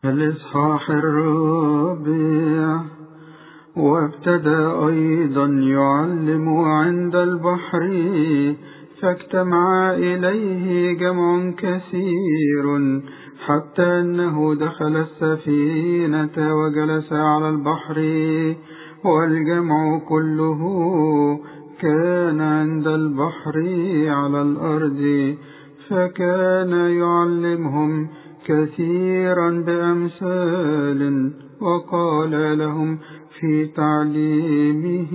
الإصحاح الرابع. وابتدأ أيضا يعلم عند البحر، فاجتمع إليه جمع كثير، حتى أنه دخل السفينة وجلس على البحر، والجمع كله كان عند البحر على الأرض. فكان يعلمهم كثيرا بأمثال، وقال لهم في تعليمه: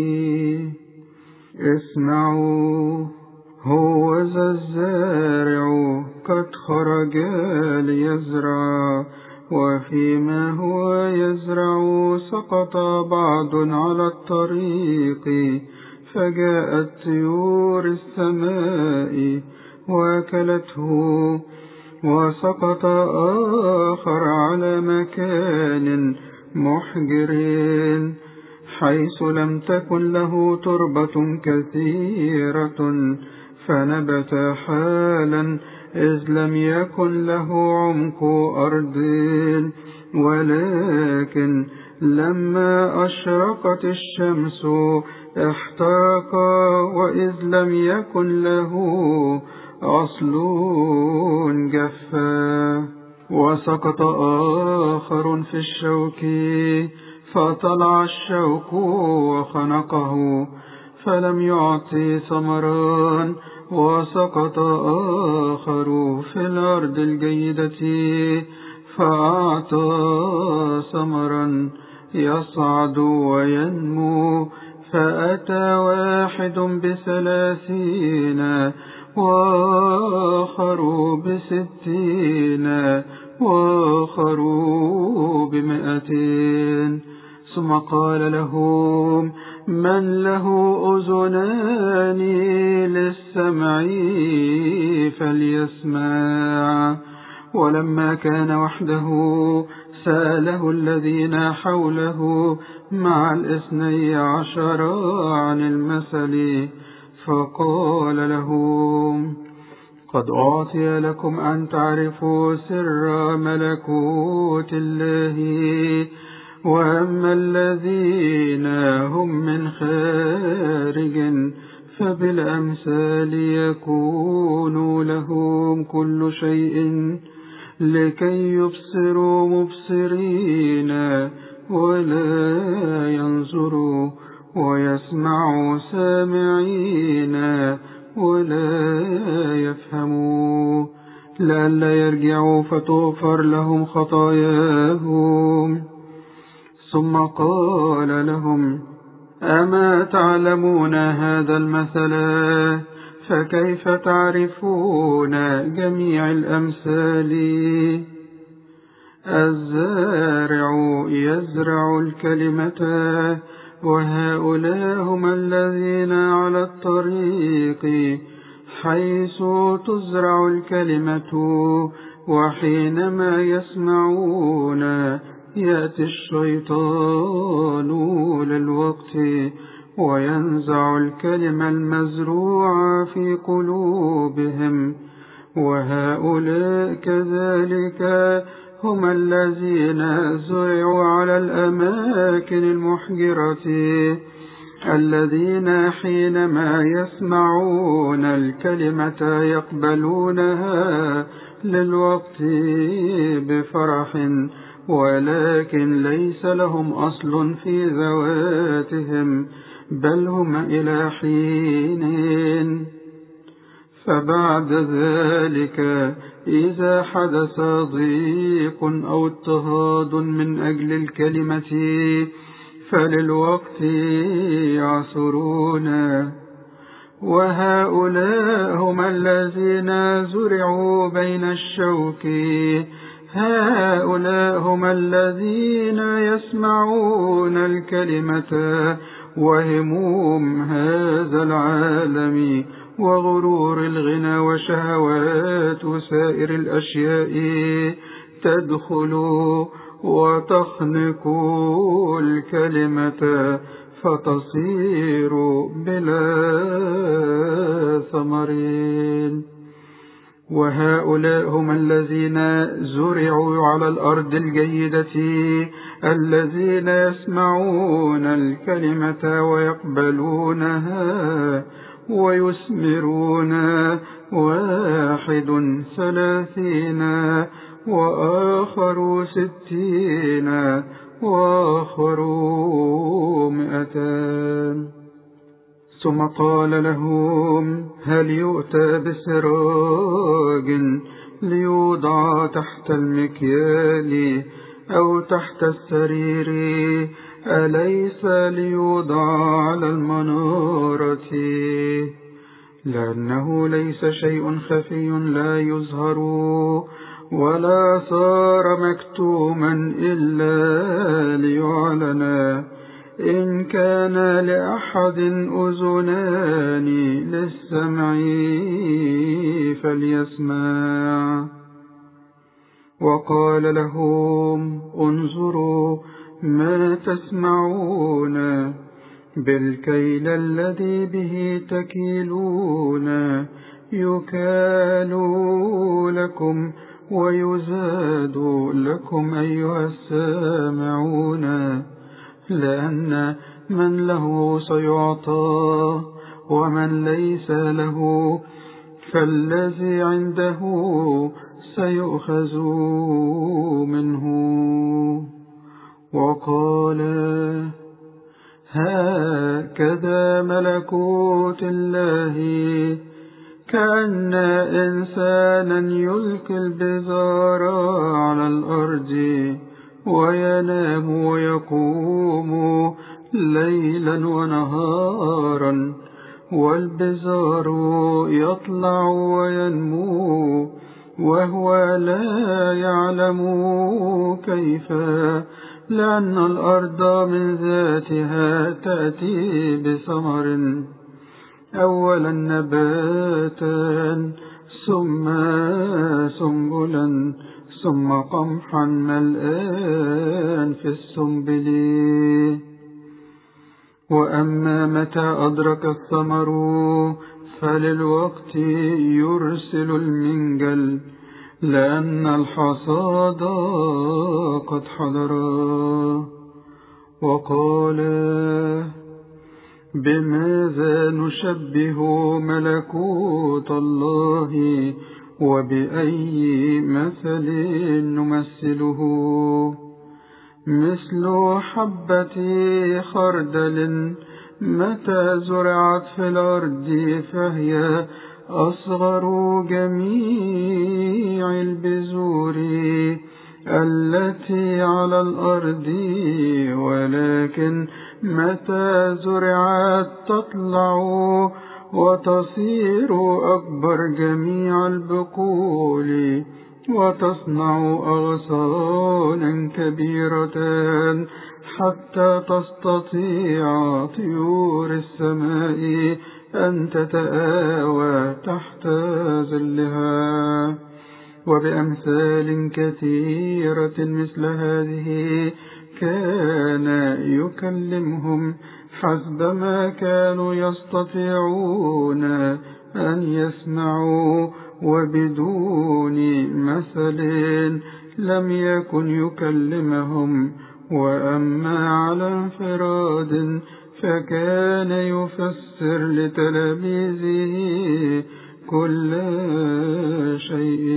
اسمعوا، هوذا الزارع قد خرج ليزرع، وفيما هو يزرع سقط بعض على الطريق، فجاءت طيور السماء وأكلته. وسقط آخر على مكان محجر، حيث لم تكن له تربة كثيرة، فنبت حالا، إذ لم يكن له عمق أرض. ولكن لما أشرقت الشمس احترق، وإذ لم يكن له أصل جفا. وسقط آخر في الشوك، فطلع الشوك وخنقه، فلم يعطي ثمرا. وسقط آخر في الأرض الجيدة، فأعطى ثمرا يصعد وينمو، فأتى واحد ب30، وآخر ب60، وآخر ب100. ثم قال لهم: من له أذنان للسمع فليسمع. ولما كان وحده سأله الذين حوله مع 12 عن المثل، فقال لهم: قد أعطي لكم أن تعرفوا سر ملكوت الله، وأما الذين هم من خارج فبالأمثال يكون لهم كل شيء، لكي يبصروا مبصرين ولا ينظروا، ويسمعوا سامعين ولا يفهموا، لئلا يرجعوا فتغفر لهم خطاياهم. ثم قال لهم: أما تعلمون هذا المثل؟ فكيف تعرفون جميع الأمثال؟ الزارع يزرع الكلمة، وهؤلاء هم الذين على الطريق حيث تزرع الكلمة. وحينما يسمعون يأتي الشيطان للوقت وينزع الكلمة المزروعة في قلوبهم، وهؤلاء كذلك هم الذين زرعوا على الأماكن المحجرة، الذين حينما يسمعون الكلمة يقبلونها للوقت بفرح، ولكن ليس لهم أصل في ذواتهم، بل هم إلى حين. فبعد ذلك إذا حدث ضيق أو اضطهاد من أجل الكلمة، فللوقت يعثرون. وهؤلاء هم الذين زرعوا بين الشوك، هؤلاء هم الذين يسمعون الكلمة، وهموم هذا العالم وغرور الغنى وشهوات وسائر الأشياء تدخل وتخنق الكلمة، فتصير بلا ثمر. وهؤلاء هم الذين زرعوا على الأرض الجيدة، الذين يسمعون الكلمة ويقبلونها ويثمرون، 1 30 وآخر 60 وآخر 200. ثم قال لهم: هل يؤتى بسراج ليوضع تحت المكيال أو تحت السرير؟ أليس ليوضع على المنارة؟ لأنه ليس شيء خفي لا يظهر ولا صار مكتوما إلا ليعلن. إن كان لأحد أذنان للسمع فليسمع. وقال لهم: انظروا ما تسمعون، بالكيل الذي به تكيلون يكال لكم ويزاد لكم أيها السامعون. لأن من له سيعطى، ومن ليس له فالذي عنده سيؤخذ منه. وقال: هكذا ملكوت الله، كأن إنسانا يلقي البذار على الأرض وينام ويقوم ليلا ونهارا، والبذار يطلع وينمو وهو لا يعلم كيف، لأن الأرض من ذاتها تأتي بثمر، أولا نباتا ثم سنبلا ثم قمحا ملآن في السنبل. وأما متى أدرك الثمر فللوقت يرسل المنجل، لأن الحصاد قد حضر. وقال: بماذا نشبه ملكوت الله، وبأي مثل نمثله؟ مثل حبة خردل متى زرعت في الأرض فهي أصغر جميع البذور التي على الأرض، ولكن متى زرعت تطلع وتصير أكبر جميع البقول، وتصنع أغصانا كبيرة حتى تستطيع طيور السماء أن تتآوى تحت ظلها. وبأمثال كثيرة مثل هذه كان يكلمهم حسب ما كانوا يستطيعون أن يسمعوا، وبدون مثل لم يكن يكلمهم. وأما على انفراد فكان يفسر لتلاميذه كل شيء.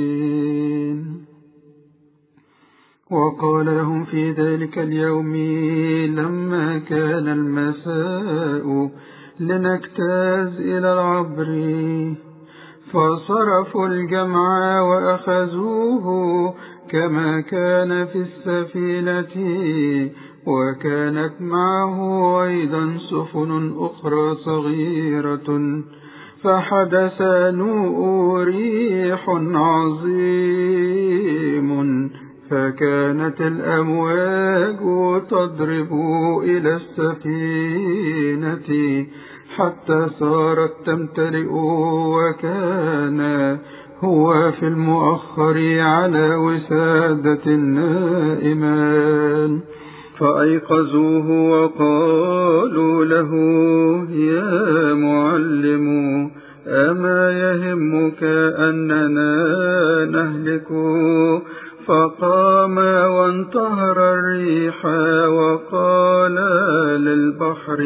وقال لهم في ذلك اليوم لما كان المساء لنجتاز إلى العبر، فصرفوا الجمع وأخذوه كما كان في السفينة، وكانت معه أيضا سفن أخرى صغيرة. فحدث نوء ريح عظيم، فكانت الأمواج تضرب إلى السفينة حتى صارت تمتلئ، وكان هو في المؤخر على وسادة نائمان. فأيقظوه وقالوا له: يا معلم، أما يهمك أننا نهلك؟ فقام وانتهر الريح وقال للبحر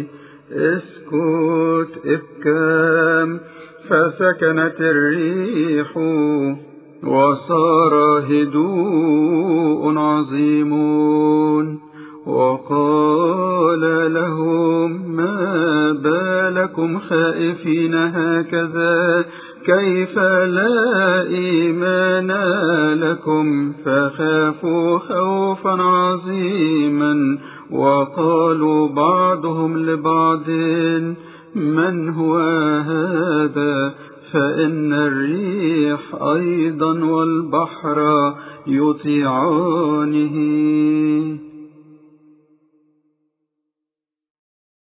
اسكت ابكم، فسكنت الريح وصار هدوء عظيم. وقال لهم ما بالكم خائفين هكذا؟ كيف لا إيمان لكم؟ فخافوا خوفا عظيما وقالوا بعضهم لبعض من هو هذا؟ فإن الريح أيضا والبحر يطيعانه.